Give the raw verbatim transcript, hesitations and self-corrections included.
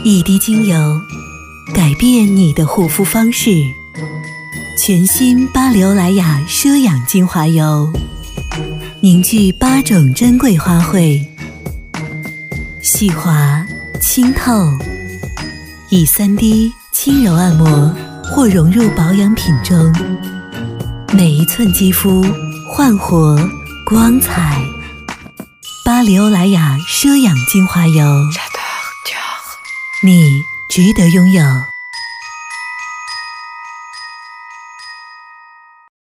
一滴精油，改变你的护肤方式。全新巴黎欧莱雅奢养精华油，凝聚八种珍贵花卉，细滑清透，以三滴轻柔按摩或融入保养品中，每一寸肌肤焕活光彩。巴黎欧莱雅奢养精华油，你值得拥有。